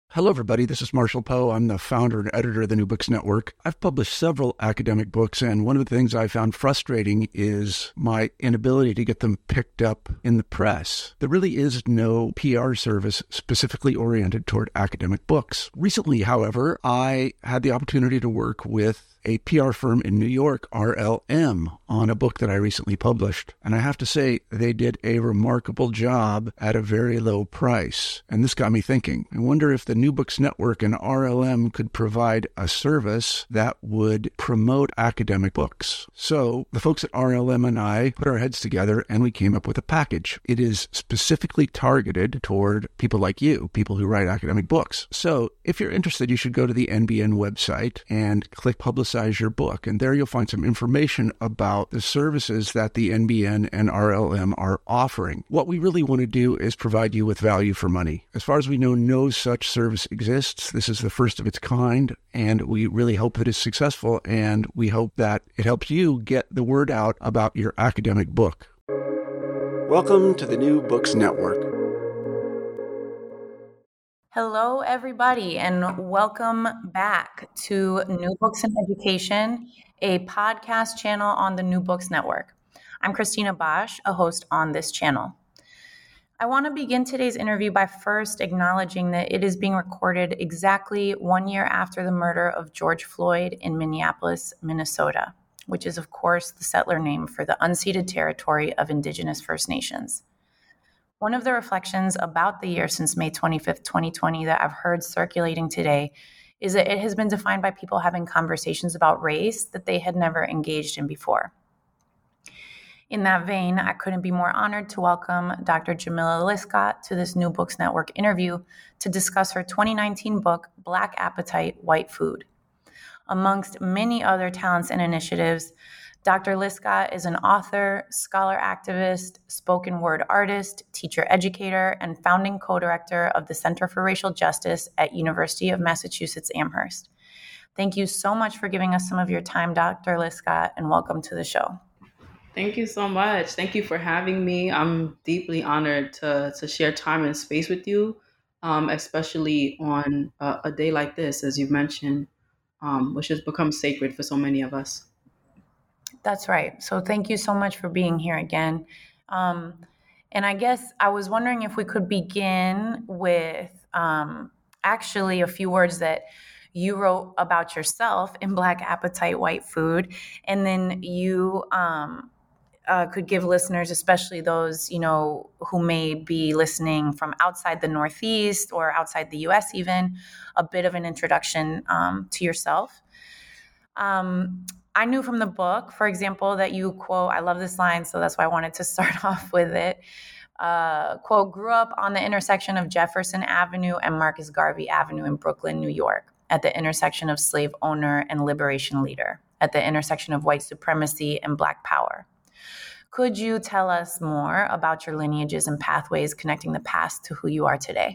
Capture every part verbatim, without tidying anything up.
Hello, everybody. This is Marshall Poe. I'm the founder and editor of the New Books Network. I've published several academic books, and one of the things I found frustrating is my inability to get them picked up in the press. There really is no P R service specifically oriented toward academic books. Recently, however, I had the opportunity to work with a P R firm in New York, R L M, on a book that I recently published. And I have to say, they did a remarkable job at a very low price. And this got me thinking. I wonder if the New Books Network and R L M could provide a service that would promote academic books. So the folks at R L M and I put our heads together and we came up with a package. It is specifically targeted toward people like you, people who write academic books. So if you're interested, you should go to the N B N website and click Publicize your book. And there you'll find some information about the services that the N B N and R L M are offering. What we really want to do is provide you with value for money. As far as we know, no such service exists. This is the first of its kind, and we really hope that it's successful, and we hope that it helps you get the word out about your academic book. Welcome to the New Books Network. Hello, everybody, and welcome back to New Books in Education, a podcast channel on the New Books Network. I'm Christina Bosch, a host on this channel. I want to begin today's interview by first acknowledging that it is being recorded exactly one year after the murder of George Floyd in Minneapolis, Minnesota, which is, of course, the settler name for the unceded territory of Indigenous First Nations. One of the reflections about the year since May twenty-fifth, twenty twenty that I've heard circulating today is that it has been defined by people having conversations about race that they had never engaged in before. In that vein, I couldn't be more honored to welcome Doctor Jamila Liscott to this New Books Network interview to discuss her twenty nineteen book, Black Appetite, White Food. Amongst many other talents and initiatives, Doctor Liscott is an author, scholar activist, spoken word artist, teacher educator, and founding co-director of the Center for Racial Justice at University of Massachusetts Amherst. Thank you so much for giving us some of your time, Doctor Liscott, and welcome to the show. Thank you so much. Thank you for having me. I'm deeply honored to, to share time and space with you, um, especially on a, a day like this, as you've mentioned, um, which has become sacred for so many of us. That's right. So thank you so much for being here again. Um, and I guess I was wondering if we could begin with um, actually a few words that you wrote about yourself in Black Appetite, White Food, and then you um, uh, could give listeners, especially those, you know, who may be listening from outside the Northeast or outside the U S even, a bit of an introduction um, to yourself. Um, I knew from the book, for example, that you quote, I love this line, so that's why I wanted to start off with it. Uh, quote, grew up on the intersection of Jefferson Avenue and Marcus Garvey Avenue in Brooklyn, New York, at the intersection of slave owner and liberation leader, at the intersection of white supremacy and Black power. Could you tell us more about your lineages and pathways connecting the past to who you are today?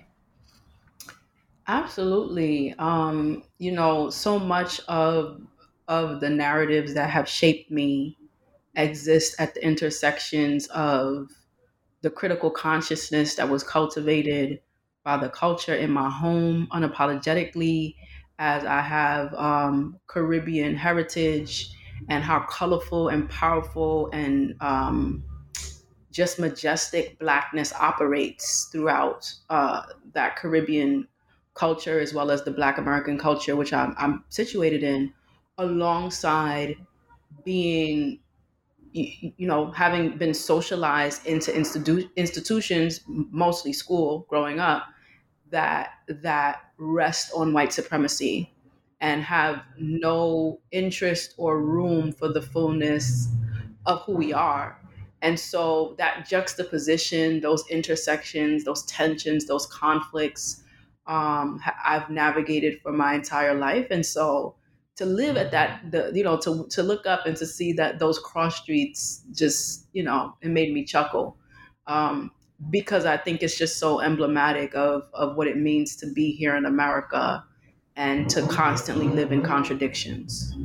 Absolutely. Um, you know, so much of of the narratives that have shaped me exist at the intersections of the critical consciousness that was cultivated by the culture in my home unapologetically, as I have um, Caribbean heritage, and how colorful and powerful and um, just majestic Blackness operates throughout uh, that Caribbean culture, as well as the Black American culture, which I'm, I'm situated in, alongside being, you, you know, having been socialized into institu- institutions, mostly school growing up, that that rest on white supremacy and have no interest or room for the fullness of who we are. And so that juxtaposition, those intersections, those tensions, those conflicts, um, ha- I've navigated for my entire life. And so to live at that, the, you know, to, to look up and to see that those cross streets just, you know, it made me chuckle. Um, because I think it's just so emblematic of, of what it means to be here in America and to constantly live in contradictions.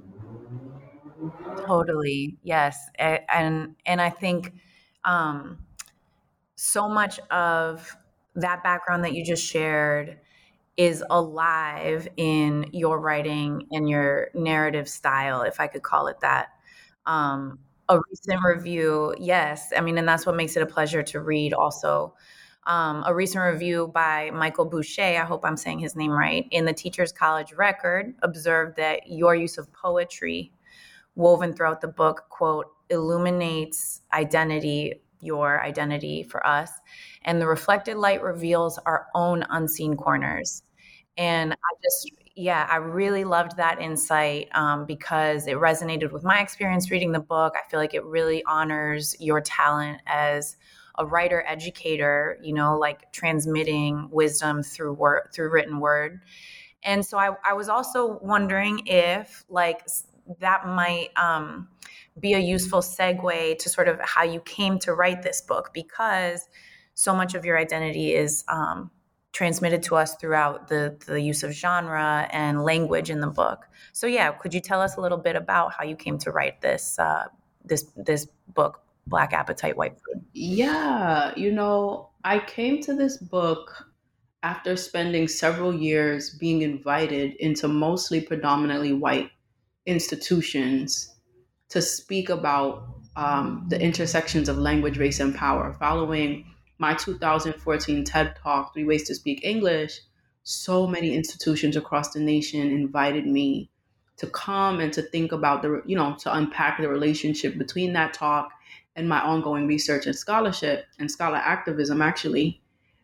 Totally. Yes. A- And and I think um, so much of that background that you just shared is alive in your writing and your narrative style, if I could call it that. Um, a recent review, yes. I mean, and that's what makes it a pleasure to read also. Um, a recent review by Michael Boucher, I hope I'm saying his name right, in the Teachers College Record observed that your use of poetry woven throughout the book, quote, illuminates identity, your identity for us, and the reflected light reveals our own unseen corners. And I just, yeah, I really loved that insight um, because it resonated with my experience reading the book. I feel like it really honors your talent as a writer educator, you know, like transmitting wisdom through word, through written word. And so I, I was also wondering if like that might um, be a useful segue to sort of how you came to write this book, because so much of your identity is um, transmitted to us throughout the, the use of genre and language in the book. So yeah, could you tell us a little bit about how you came to write this uh, this this book, Black Appetite, White Food? Yeah, you know, I came to this book after spending several years being invited into mostly predominantly white institutions to speak about um, the intersections of language, race, and power. Following my two thousand fourteen TED Talk, Three Ways to Speak English, so many institutions across the nation invited me to come and to think about the, you know, to unpack the relationship between that talk and my ongoing research and scholarship and scholar activism, actually.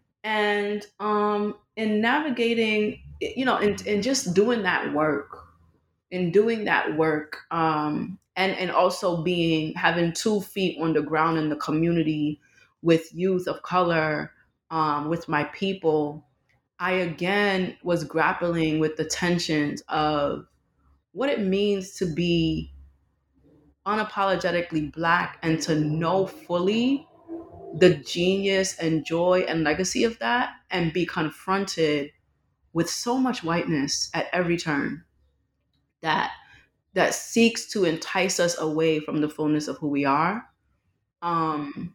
And um, in navigating, you know, and, and just doing that work, in doing that work, um, and and also being having two feet on the ground in the community with youth of color, um, with my people, I again was grappling with the tensions of what it means to be unapologetically Black and to know fully the genius and joy and legacy of that, and be confronted with so much whiteness at every turn that that seeks to entice us away from the fullness of who we are. Um,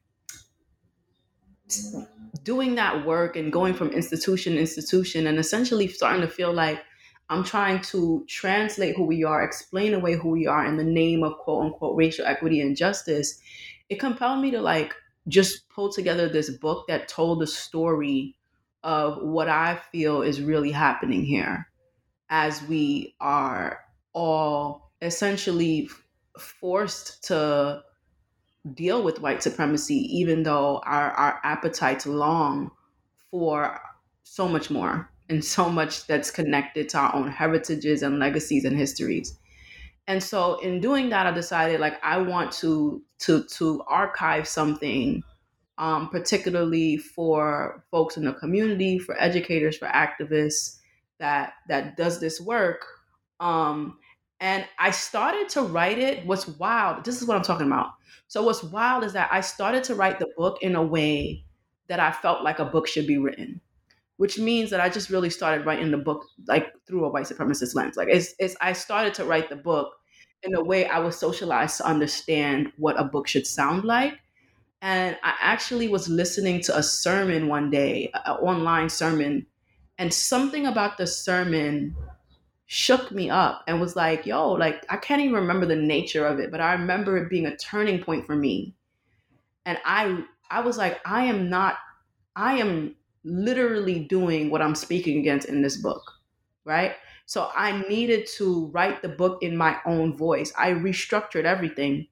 doing that work and going from institution to institution and essentially starting to feel like I'm trying to translate who we are, explain away who we are in the name of quote unquote racial equity and justice. It compelled me to like just pull together this book that told the story of what I feel is really happening here as we are all essentially forced to deal with white supremacy, even though our, our appetites long for so much more and so much that's connected to our own heritages and legacies and histories. And so in doing that, I decided like I want to to to archive something, um, particularly for folks in the community, for educators, for activists that that does this work. Um, and I started to write it. What's wild, this is what I'm talking about. So what's wild is that I started to write the book in a way that I felt like a book should be written, which means that I just really started writing the book like through a white supremacist lens. Like it's, it's I started to write the book in a way I was socialized to understand what a book should sound like. And I actually was listening to a sermon one day, an online sermon, and something about the sermon shook me up and was like, yo, like I can't even remember the nature of it, but I remember it being a turning point for me. And I I was like, I am not, I am literally doing what I'm speaking against in this book, right? So I needed to write the book in my own voice. I restructured everything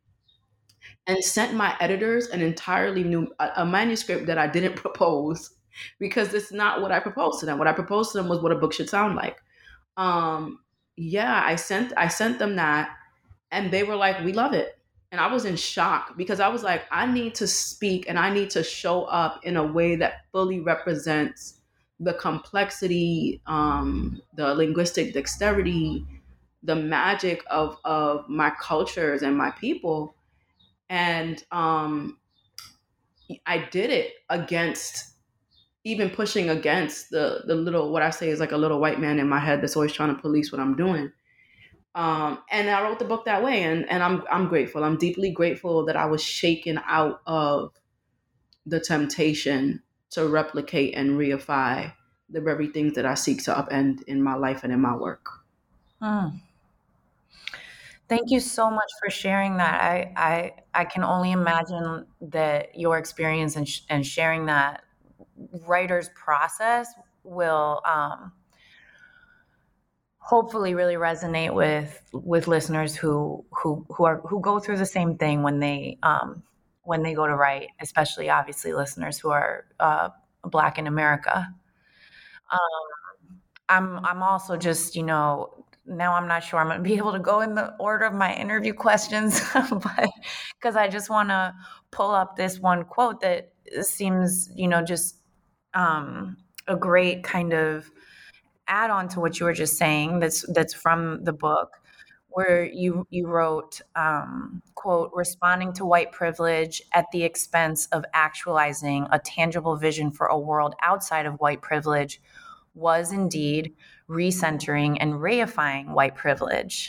and sent my editors an entirely new a, a manuscript that I didn't propose, because it's not what I proposed to them. What I proposed to them was what a book should sound like. Um, yeah, I sent I sent them that, and they were like, "We love it." And I was in shock because I was like, I need to speak and I need to show up in a way that fully represents the complexity, um, the linguistic dexterity, the magic of of my cultures and my people. And um, I did it against, even pushing against the the little, what I say is like a little white man in my head that's always trying to police what I'm doing. Um, and I wrote the book that way, and and I'm I'm grateful. I'm deeply grateful that I was shaken out of the temptation to replicate and reify the very things that I seek to upend in my life and in my work. Mm. Thank you so much for sharing that. I I, I can only imagine that your experience and, sh- and sharing that writer's process will um, hopefully really resonate with with listeners who who who are who go through the same thing when they um, when they go to write, especially obviously listeners who are uh, Black in America. Um, I'm I'm also just, you know, now I'm not sure I'm going to be able to go in the order of my interview questions, but because I just want to pull up this one quote that seems, you know, just um, a great kind of add on to what you were just saying. That's that's from the book, where you you wrote, um, quote, responding to white privilege at the expense of actualizing a tangible vision for a world outside of white privilege was indeed recentering and reifying white privilege.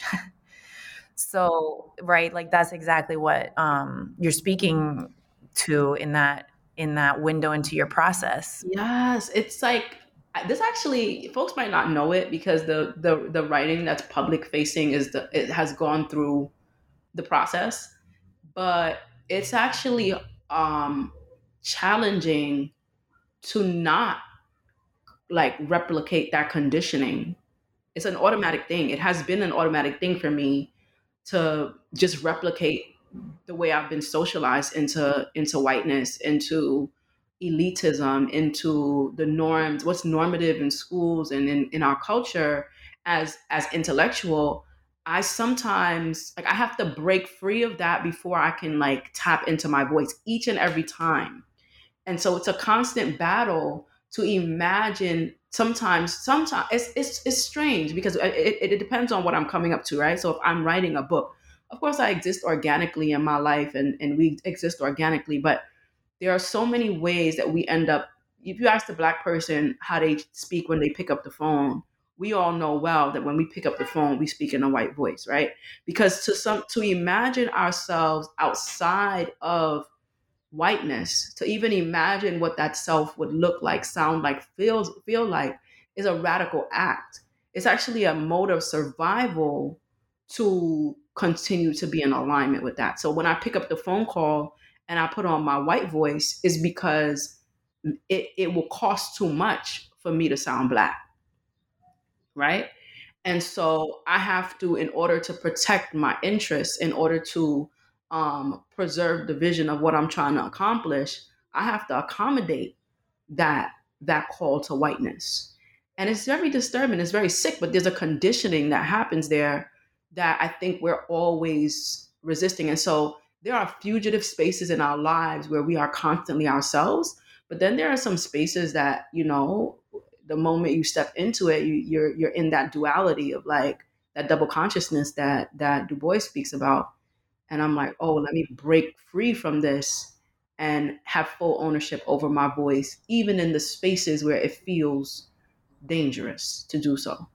So, right, like that's exactly what um, you're speaking to in that in that window into your process. Yes, it's like this actually folks might not know it because the the the writing that's public facing is the it has gone through the process, but it's actually um challenging to not like replicate that conditioning. It's an automatic thing. It has been an automatic thing for me to just replicate the way I've been socialized into into whiteness, into elitism, into the norms, what's normative in schools and in, in our culture as as intellectual. I sometimes like I have to break free of that before I can like tap into my voice each and every time. And so it's a constant battle to imagine. Sometimes sometimes it's it's, it's strange because it, it, it depends on what I'm coming up to, right? So if I'm writing a book, of course I exist organically in my life, and, and we exist organically, but there are so many ways that we end up. If you ask the Black person how they speak when they pick up the phone, we all know well that when we pick up the phone, we speak in a white voice, right? Because to some to imagine ourselves outside of whiteness, to even imagine what that self would look like, sound like, feels feel like, is a radical act. It's actually a mode of survival to continue to be in alignment with that. So when I pick up the phone call and I put on my white voice, is because it, it will cost too much for me to sound Black, right? And so I have to, in order to protect my interests, in order to um, preserve the vision of what I'm trying to accomplish, I have to accommodate that that call to whiteness. And it's very disturbing. It's very sick, but there's a conditioning that happens there that I think we're always resisting. And so there are fugitive spaces in our lives where we are constantly ourselves. But then there are some spaces that, you know, the moment you step into it, you, you're you're in that duality of like that double consciousness that that Du Bois speaks about. And I'm like, oh, let me break free from this and have full ownership over my voice, even in the spaces where it feels dangerous to do so.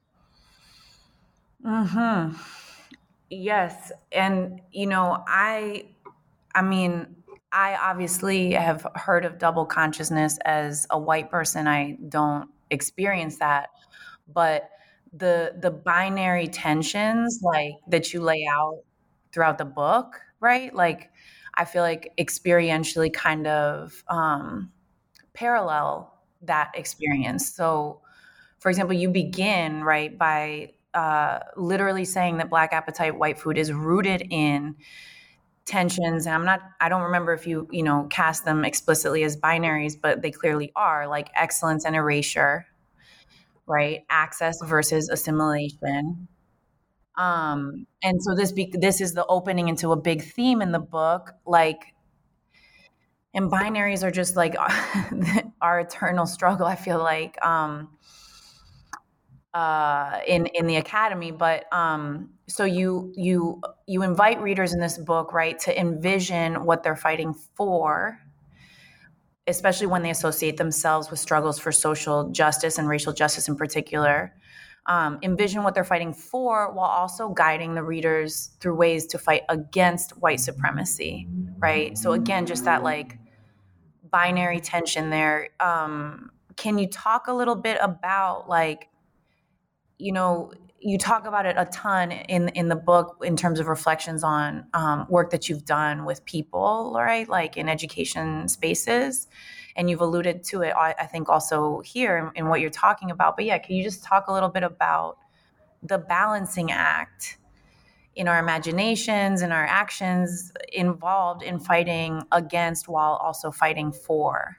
Hmm. Yes, and you know, I, I mean, I obviously have heard of double consciousness. As a white person, I don't experience that, but the the binary tensions like that you lay out throughout the book, right? Like, I feel like experientially kind of um, parallel that experience. So, for example, you begin right by uh, literally saying that Black appetite white food is rooted in tensions, and I'm not I don't remember if you you know cast them explicitly as binaries, but they clearly are, like excellence and erasure, right? Access versus assimilation. Um and so this be, this is the opening into a big theme in the book, like, and binaries are just like our eternal struggle, I feel like, um uh, in in the academy. But um, so you you you invite readers in this book, right, to envision what they're fighting for, especially when they associate themselves with struggles for social justice and racial justice in particular. Um, envision what they're fighting for while also guiding the readers through ways to fight against white supremacy, right? So again, just that like binary tension there. Um, can you talk a little bit about, like, you know, you talk about it a ton in in the book in terms of reflections on um, work that you've done with people, right? Like in education spaces. And you've alluded to it, I, I think, also here in, in what you're talking about. But yeah, can you just talk a little bit about the balancing act in our imaginations and our actions involved in fighting against while also fighting for?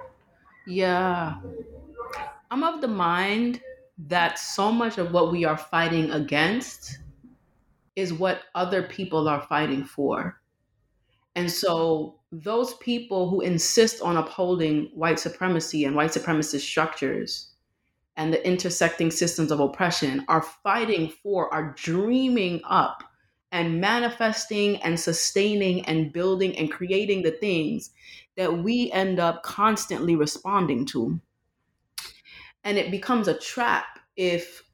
Yeah. I'm of the mind that so much of what we are fighting against is what other people are fighting for. And so those people who insist on upholding white supremacy and white supremacist structures and the intersecting systems of oppression are fighting for, are dreaming up and manifesting and sustaining and building and creating the things that we end up constantly responding to. And it becomes a trap if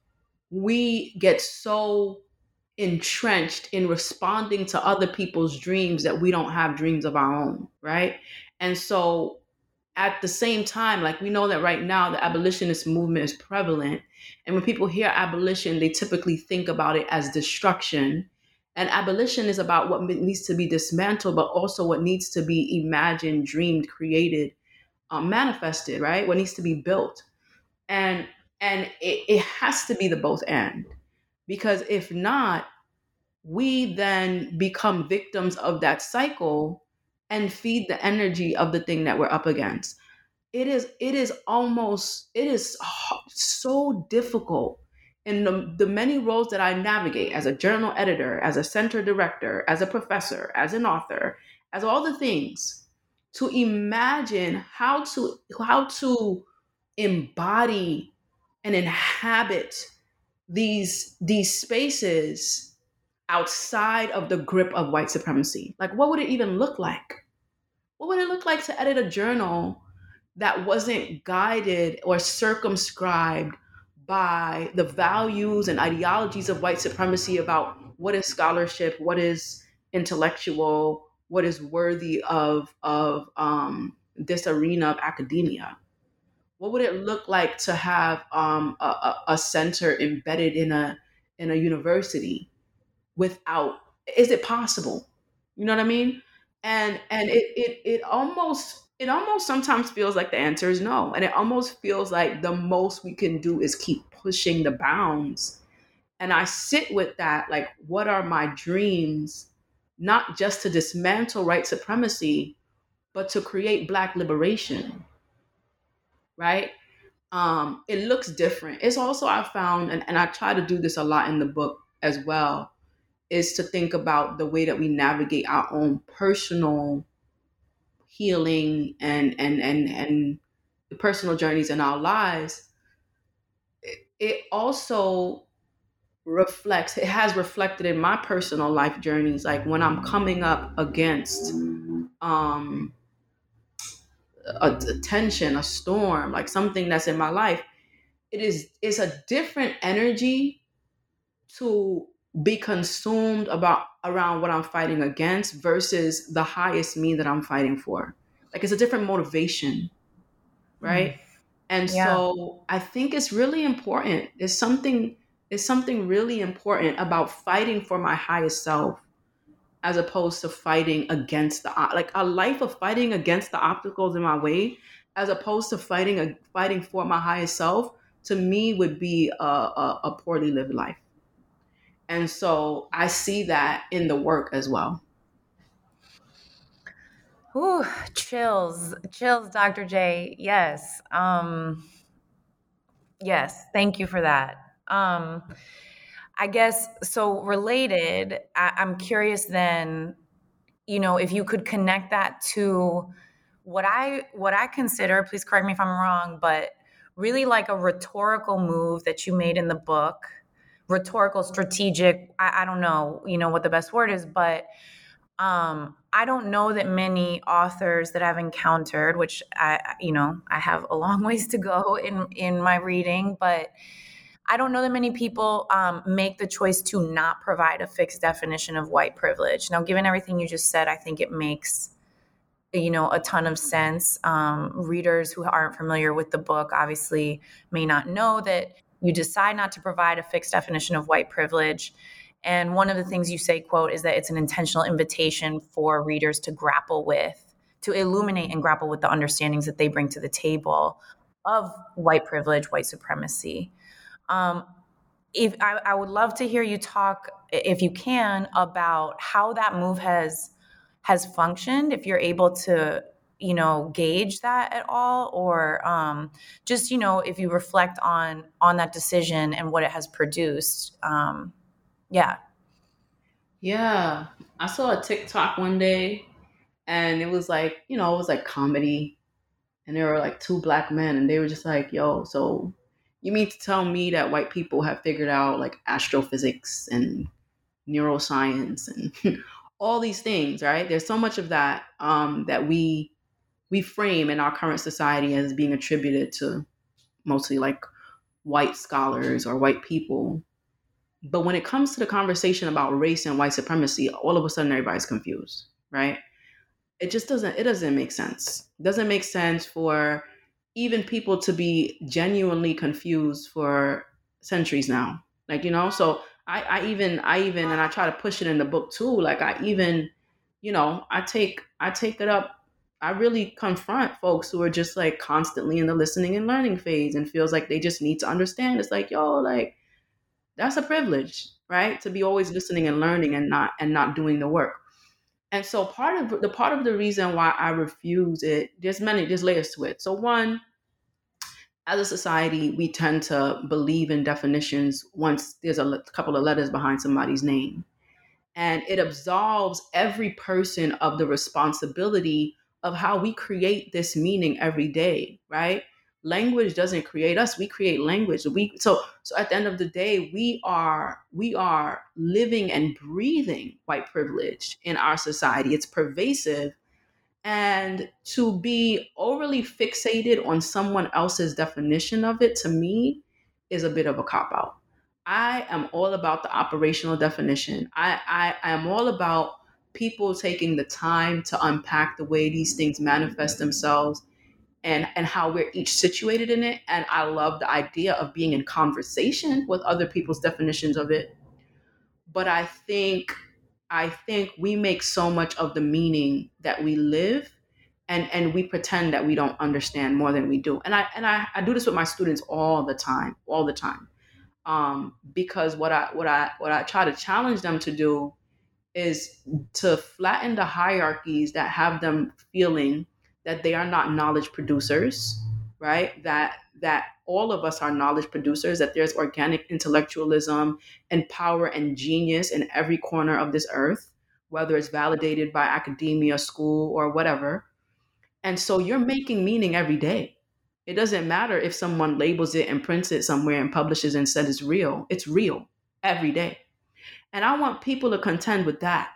we get so entrenched in responding to other people's dreams that we don't have dreams of our own, right? And so at the same time, like, we know that right now the abolitionist movement is prevalent. And when people hear abolition, they typically think about it as destruction. And abolition is about what needs to be dismantled, but also what needs to be imagined, dreamed, created, um, manifested, right? What needs to be built. And and it, it has to be the both and. Because if not, we then become victims of that cycle and feed the energy of the thing that we're up against. It is it is almost, it is so difficult in the, the many roles that I navigate as a journal editor, as a center director, as a professor, as an author, as all the things, to imagine how to how to embody and inhabit these these spaces outside of the grip of white supremacy. Like, what would it even look like? What would it look like to edit a journal that wasn't guided or circumscribed by the values and ideologies of white supremacy about what is scholarship, what is intellectual, what is worthy of of um, this arena of academia? What would it look like to have um, a, a center embedded in a in a university without? Is it possible? You know what I mean? And and it it it almost it almost sometimes feels like the answer is no, and it almost feels like the most we can do is keep pushing the bounds. And I sit with that, like, what are my dreams? Not just to dismantle white supremacy, but to create Black liberation, right? Um, it looks different. It's also, I found, and, and I try to do this a lot in the book as well, is to think about the way that we navigate our own personal healing and and and and the personal journeys in our lives. It, it also reflects, it has reflected in my personal life journeys. Like, when I'm coming up against um, a, a tension, a storm, like something that's in my life, it is it's a different energy to be consumed about around what I'm fighting against versus the highest me that I'm fighting for. Like, it's a different motivation, right? Mm. And yeah. So I think it's really important. There's something there's something really important about fighting for my highest self, as opposed to fighting against the, like, a life of fighting against the obstacles in my way, as opposed to fighting a, fighting for my highest self, to me would be a, a, a poorly lived life. And so I see that in the work as well. Ooh, chills, chills, Doctor J. Yes. Um, yes. Thank you for that. Um, I guess, so related, I, I'm curious then, you know, if you could connect that to what I, what I consider, please correct me if I'm wrong, but really like a rhetorical move that you made in the book. Rhetorical, strategic, I, I don't know, you know, what the best word is, but um, I don't know that many authors that I've encountered, which I, you know, I have a long ways to go in, in my reading, but I don't know that many people um, make the choice to not provide a fixed definition of white privilege. Now, given everything you just said, I think it makes you know, a ton of sense. Um, readers who aren't familiar with the book obviously may not know that you decide not to provide a fixed definition of white privilege. And one of the things you say, quote, is that it's an intentional invitation for readers to grapple with, to illuminate and grapple with the understandings that they bring to the table of white privilege, white supremacy. Um, if I, I would love to hear you talk, if you can, about how that move has has functioned, if you're able to, you know, gauge that at all, or um, just, you know, if you reflect on on that decision and what it has produced. Um, yeah. Yeah. I saw a TikTok one day and it was like, you know, it was like comedy. And there were like two black men and they were just like, yo, so you mean to tell me that white people have figured out like astrophysics and neuroscience and all these things, right? There's so much of that um, that we we frame in our current society as being attributed to mostly like white scholars or white people. But when it comes to the conversation about race and white supremacy, all of a sudden everybody's confused, right? It just doesn't, it doesn't make sense. It doesn't make sense for even people to be genuinely confused for centuries now. Like, you know, so I, I even, I even, and I try to push it in the book too. Like I even, you know, I take, I take it up. I really confront folks who are just like constantly in the listening and learning phase and feels like they just need to understand. It's like, yo, like, that's a privilege, right? To be always listening and learning and not and not doing the work. And so part of the part of the reason why I refuse it, there's many, there's layers to it. So one, as a society, we tend to believe in definitions once there's a le- couple of letters behind somebody's name. And it absolves every person of the responsibility of how we create this meaning every day, right? Language doesn't create us, we create language. We so so at the end of the day, we are we are living and breathing white privilege in our society. It's pervasive. And to be overly fixated on someone else's definition of it, to me, is a bit of a cop out. I am all about the operational definition. I, I, I am all about people taking the time to unpack the way these things manifest themselves and, and how we're each situated in it. And I love the idea of being in conversation with other people's definitions of it. But I think I think we make so much of the meaning that we live and and we pretend that we don't understand more than we do. And I and I, I do this with my students all the time, all the time. Um, because what I what I what I try to challenge them to do is to flatten the hierarchies that have them feeling that they are not knowledge producers, right? That that all of us are knowledge producers, that there's organic intellectualism and power and genius in every corner of this earth, whether it's validated by academia, school, or whatever. And so you're making meaning every day. It doesn't matter if someone labels it and prints it somewhere and publishes and says it's real. It's real every day. And I want people to contend with that,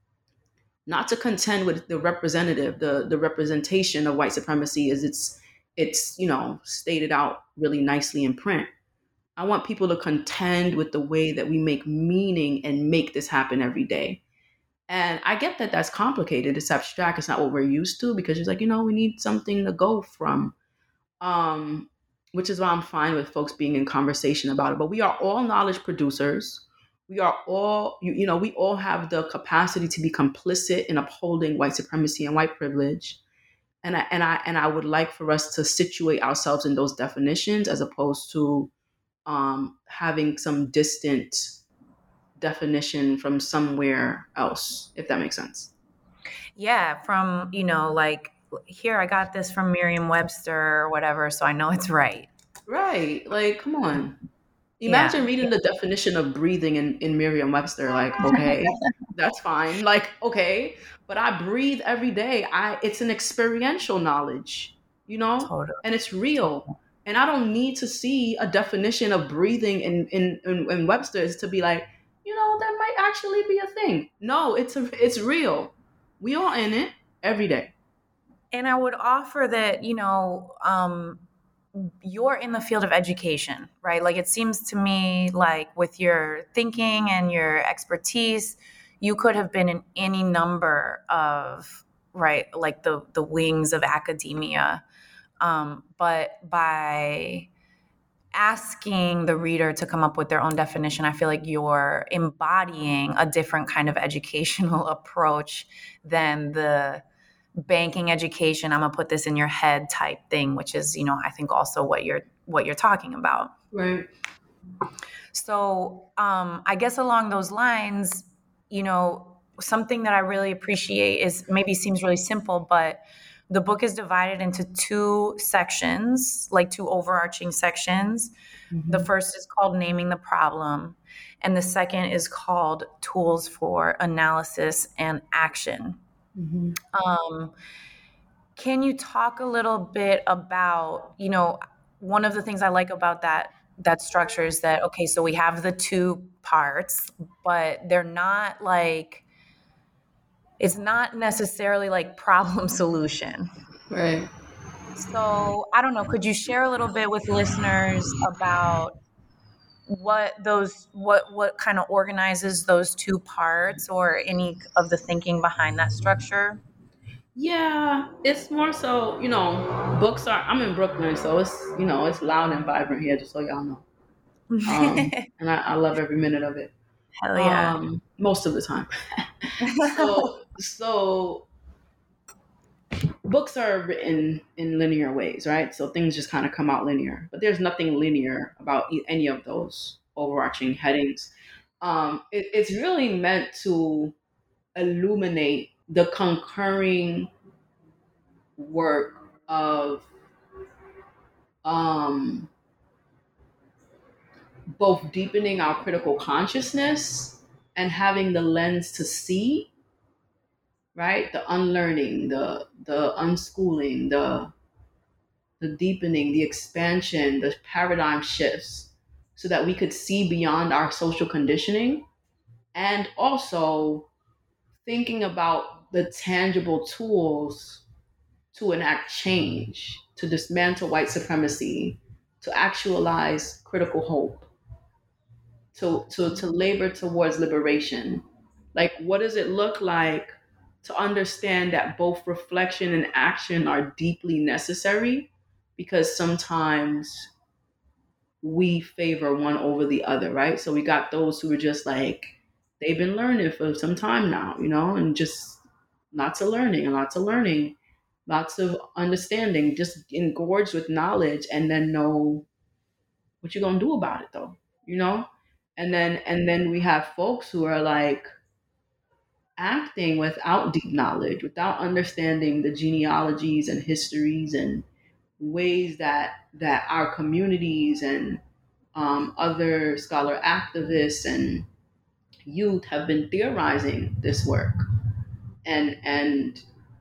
not to contend with the representative, the, the representation of white supremacy as it's, it's, you know, stated out really nicely in print. I want people to contend with the way that we make meaning and make this happen every day. And I get that that's complicated. It's abstract. It's not what we're used to because it's like, you know, we need something to go from, um, which is why I'm fine with folks being in conversation about it. But we are all knowledge producers. We are all, you, you know, we all have the capacity to be complicit in upholding white supremacy and white privilege. And I, and I, and I would like for us to situate ourselves in those definitions as opposed to um, having some distant definition from somewhere else, if that makes sense. Yeah, from, you know, like, here, I got this from Merriam-Webster or whatever, so I know it's right. Right. Like, come on. Imagine yeah. reading the definition of breathing in, in Merriam-Webster. Like, okay, that's fine. Like, okay, but I breathe every day. I It's an experiential knowledge, you know, Totally. And it's real. And I don't need to see a definition of breathing in, in, in, in Webster's to be like, you know, that might actually be a thing. No, it's a, it's real. We are in it every day. And I would offer that, you know, um, you're in the field of education, right? Like, it seems to me like with your thinking and your expertise, you could have been in any number of right, like the the wings of academia. Um, but by asking the reader to come up with their own definition, I feel like you're embodying a different kind of educational approach than the banking education, I'm gonna put this in your head type thing, which is, you know, I think also what you're what you're talking about. Right. So um, I guess along those lines, you know, something that I really appreciate is, maybe seems really simple, but the book is divided into two sections, like two overarching sections. Mm-hmm. The first is called Naming the Problem, and the second is called Tools for Analysis and Action. Mm-hmm. Um, can you talk a little bit about, you know, one of the things I like about that that structure is that, okay, so we have the two parts, but they're not like, it's not necessarily like problem solution. Right. So I don't know, could you share a little bit with listeners about what those, what, what kind of organizes those two parts, or any of the thinking behind that structure? Yeah, it's more so, you know, books are, I'm in Brooklyn, so it's, you know, it's loud and vibrant here, just so y'all know. Um, and I, I love every minute of it. Hell yeah. Um, most of the time. so, so books are written in linear ways, right? So things just kind of come out linear, but there's nothing linear about any of those overarching headings. Um, it, it's really meant to illuminate the concurring work of um, both deepening our critical consciousness and having the lens to see, right? The unlearning, the the unschooling, the the deepening, the expansion, the paradigm shifts, so that we could see beyond our social conditioning, and also thinking about the tangible tools to enact change, to dismantle white supremacy, to actualize critical hope, to, to, to labor towards liberation. Like, what does it look like to understand that both reflection and action are deeply necessary? Because sometimes we favor one over the other, right? So we got those who are just like, they've been learning for some time now, you know, and just lots of learning and lots of learning, lots of understanding, just engorged with knowledge, and then know what you're gonna do about it, though, you know. And then and then we have folks who are like acting without deep knowledge, without understanding the genealogies and histories and ways that that our communities and um, other scholar activists and youth have been theorizing this work, and and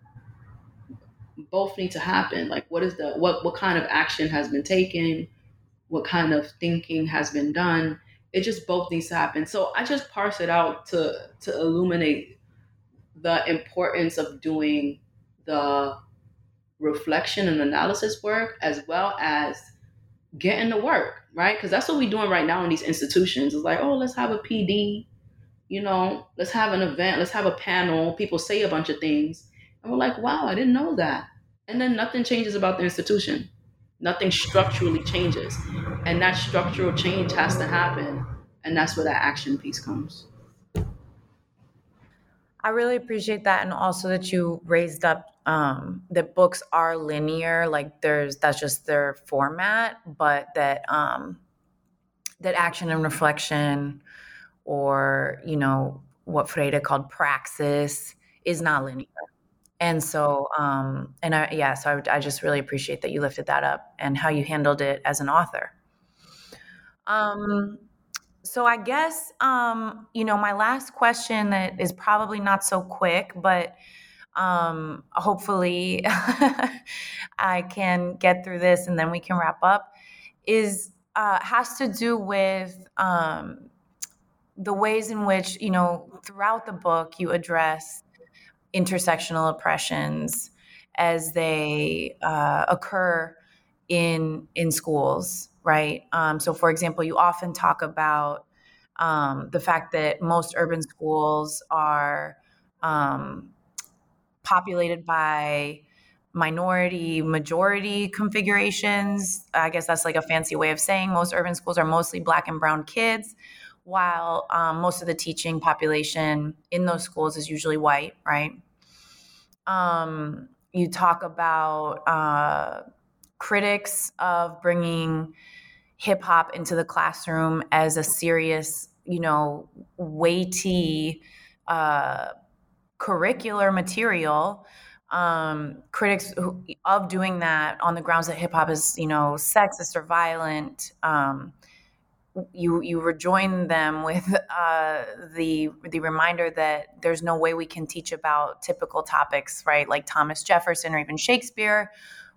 both need to happen. Like, what is the what what kind of action has been taken, what kind of thinking has been done? It just both needs to happen. So I just parse it out to to illuminate the importance of doing the reflection and analysis work, as well as getting to work, right? Because that's what we're doing right now in these institutions. It's like, oh, let's have a P D, you know, let's have an event, let's have a panel, people say a bunch of things, and we're like, wow, I didn't know that. And then nothing changes about the institution. Nothing structurally changes. And that structural change has to happen. And that's where that action piece comes. I really appreciate that. And also that you raised up um, that books are linear, like there's, that's just their format, but that, um, that action and reflection, or, you know, what Freire called praxis, is not linear. And so, um, and I, yeah, so I, I just really appreciate that you lifted that up and how you handled it as an author. Um, so I guess, um, you know, my last question that is probably not so quick, but um, hopefully I can get through this and then we can wrap up, is uh, has to do with um, the ways in which, you know, throughout the book you address intersectional oppressions as they uh, occur in in schools, right? Um, so, for example, you often talk about um, the fact that most urban schools are um, populated by minority, majority configurations. I guess that's like a fancy way of saying most urban schools are mostly Black and brown kids, while um, most of the teaching population in those schools is usually white, right? Um, you talk about uh, critics of bringing hip hop into the classroom as a serious, you know, weighty uh, curricular material. Um, critics who, of doing that on the grounds that hip hop is, you know, sexist or violent. Um, you you rejoin them with uh, the the reminder that there's no way we can teach about typical topics, right, like Thomas Jefferson or even Shakespeare,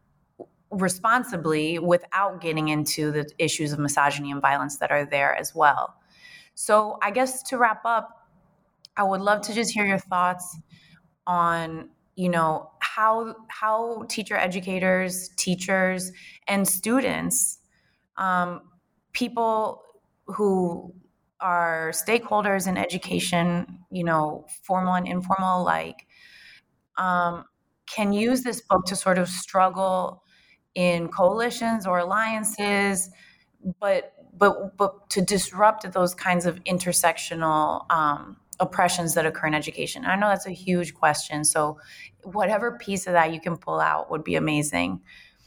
responsibly without getting into the issues of misogyny and violence that are there as well. So I guess to wrap up, I would love to just hear your thoughts on, you know, how how teacher educators, teachers, and students, um, people who are stakeholders in education, you know, formal and informal alike, um, can use this book to sort of struggle in coalitions or alliances, but but but to disrupt those kinds of intersectional um, oppressions that occur in education. I know that's a huge question, so whatever piece of that you can pull out would be amazing.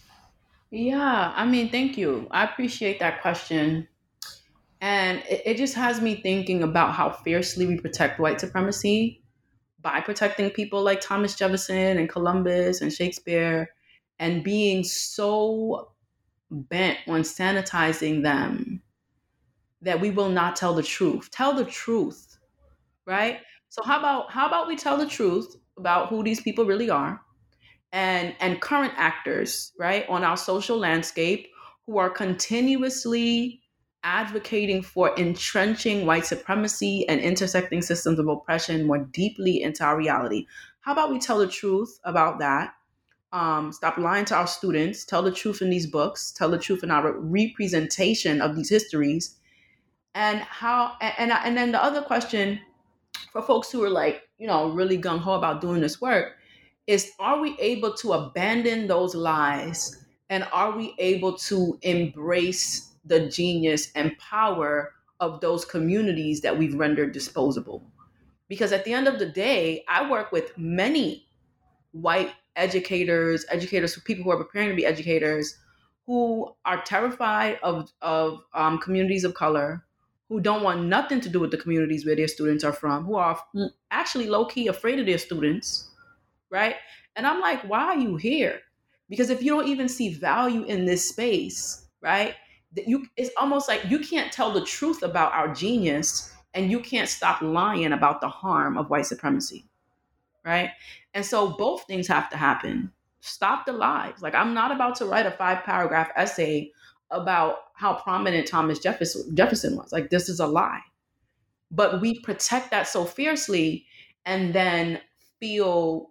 Yeah, I mean, thank you. I appreciate that question. And it, it just has me thinking about how fiercely we protect white supremacy by protecting people like Thomas Jefferson and Columbus and Shakespeare, and being so bent on sanitizing them that we will not tell the truth. Tell the truth, right? So how about how about we tell the truth about who these people really are, and and current actors, right, on our social landscape who are continuously advocating for entrenching white supremacy and intersecting systems of oppression more deeply into our reality. How about we tell the truth about that? Um, stop lying to our students, tell the truth in these books, tell the truth in our representation of these histories. And how and and then the other question for folks who are like, you know, really gung-ho about doing this work is, are we able to abandon those lies, and are we able to embrace the genius and power of those communities that we've rendered disposable? Because at the end of the day, I work with many white educators, educators, people who are preparing to be educators, who are terrified of, of um, communities of color, who don't want nothing to do with the communities where their students are from, who are actually low-key afraid of their students, right? And I'm like, why are you here? Because if you don't even see value in this space, right, that you, it's almost like you can't tell the truth about our genius, and you can't stop lying about the harm of white supremacy, right? And so both things have to happen. Stop the lies. Like, I'm not about to write a five paragraph essay about how prominent Thomas Jefferson, Jefferson was. Like, this is a lie. But we protect that so fiercely, and then feel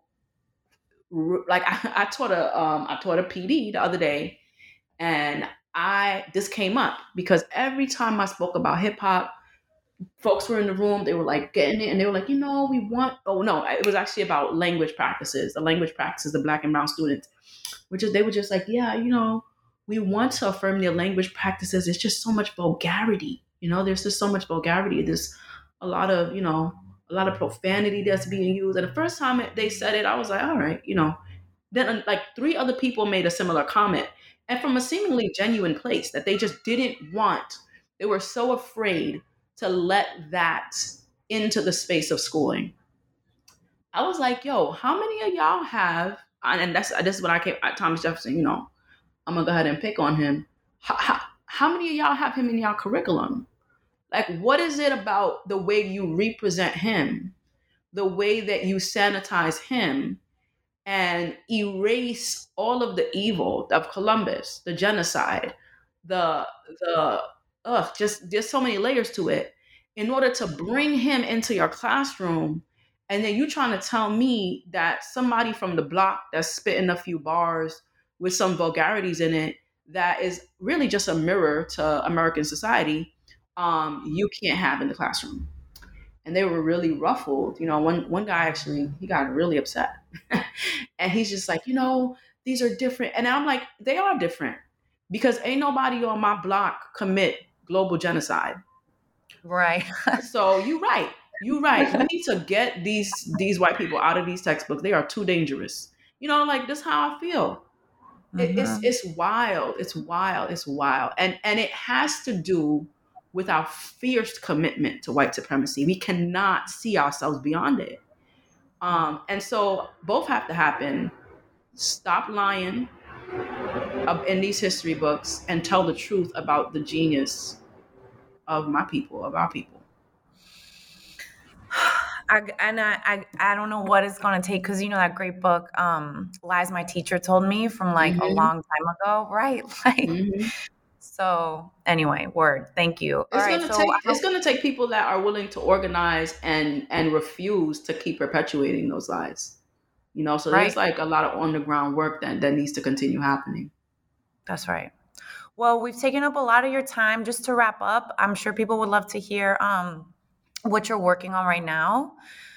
like I, I taught a um, I taught a P D the other day, and I this came up because every time I spoke about hip hop, folks were in the room, they were like getting it, and they were like, you know, we want, oh no, it was actually about language practices, the language practices, the Black and brown students, which is, they were just like, yeah, you know, we want to affirm their language practices. It's just so much vulgarity, you know, there's just so much vulgarity. There's a lot of, you know, a lot of profanity that's being used. And the first time they said it, I was like, all right, you know, then like three other people made a similar comment, and from a seemingly genuine place that they just didn't want, they were so afraid to let that into the space of schooling. I was like, yo, how many of y'all have, and that's this is when I came at Thomas Jefferson, you know, I'm gonna go ahead and pick on him. How, how, how many of y'all have him in y'all curriculum? Like, what is it about the way you represent him, the way that you sanitize him, and erase all of the evil of Columbus, the genocide, the the ugh, just there's so many layers to it, in order to bring him into your classroom, and then you trying to tell me that somebody from the block that's spitting a few bars with some vulgarities in it, that is really just a mirror to American society, um, you can't have in the classroom. and they were really ruffled. You know, one one guy actually, he got really upset. And he's just like, you know, these are different. And I'm like, they are different because ain't nobody on my block commit global genocide. Right. So you're right. You're right. We need to get these these white people out of these textbooks. They are too dangerous. You know, like this is how I feel. It, it's Mhm. it's wild. It's wild. It's wild. And and it has to do with our fierce commitment to white supremacy. We cannot see ourselves beyond it. Um, and so both have to happen. Stop lying up in these history books and tell the truth about the genius of my people, of our people. I, and I, I, I don't know what it's going to take because, you know, that great book, um, Lies My Teacher Told Me from like Mm-hmm. a long time ago, right? Like, Mm-hmm. so anyway, word. Thank you. All It's right. gonna So take I it's hope- gonna take people that are willing to organize and and refuse to keep perpetuating those lies. You know, so Right. there's like a lot of on the ground work that, that needs to continue happening. That's right. Well, we've taken up a lot of your time. Just to wrap up, I'm sure people would love to hear um, what you're working on right now.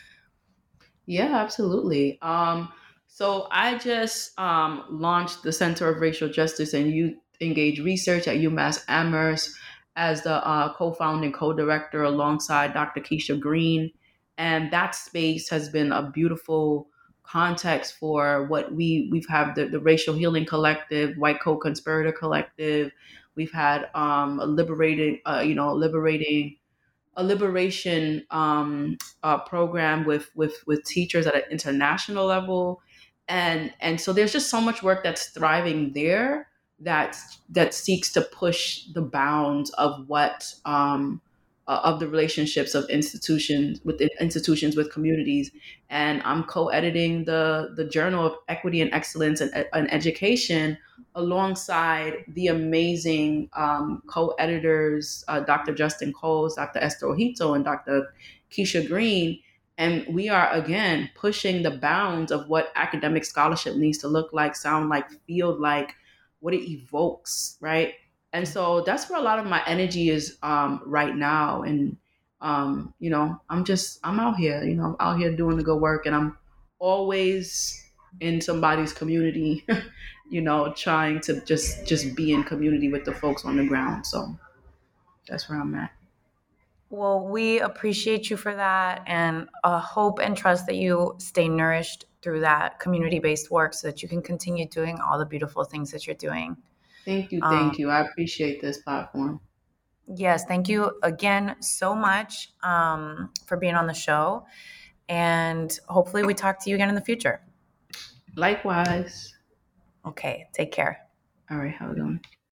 Yeah, absolutely. Um, so I just um, launched the Center of Racial Justice and Youth Engaged Research at UMass Amherst as the uh, co-founding co-director alongside Doctor Keisha Green. And that space has been a beautiful context for what we, we've had the, the Racial Healing Collective, White Co-Conspirator Collective. We've had um, a liberating, uh, you know, liberating a liberation um, uh, program with with with teachers at an international level, and and so there's just so much work that's thriving there that that seeks to push the bounds of what um, uh, of the relationships of institutions with institutions with communities. And I'm co-editing the the Journal of Equity and Excellence and, and Education alongside the amazing um, co-editors, uh, Doctor Justin Coles, Doctor Esther Ojito, and Doctor Keisha Green. And we are, again, pushing the bounds of what academic scholarship needs to look like, sound like, feel like, what it evokes, right? And so that's where a lot of my energy is um, right now. And, um, you know, I'm just, I'm out here, you know, I'm out here doing the good work, and I'm always in somebody's community, you know, trying to just just be in community with the folks on the ground. So that's where I'm at. Well, we appreciate you for that, and uh, hope and trust that you stay nourished through that community-based work so that you can continue doing all the beautiful things that you're doing. Thank you. Um, Thank you. I appreciate this platform. Yes, thank you again so much um, for being on the show. And hopefully we talk to you again in the future. Likewise. Okay, take care. All right. How are we doing?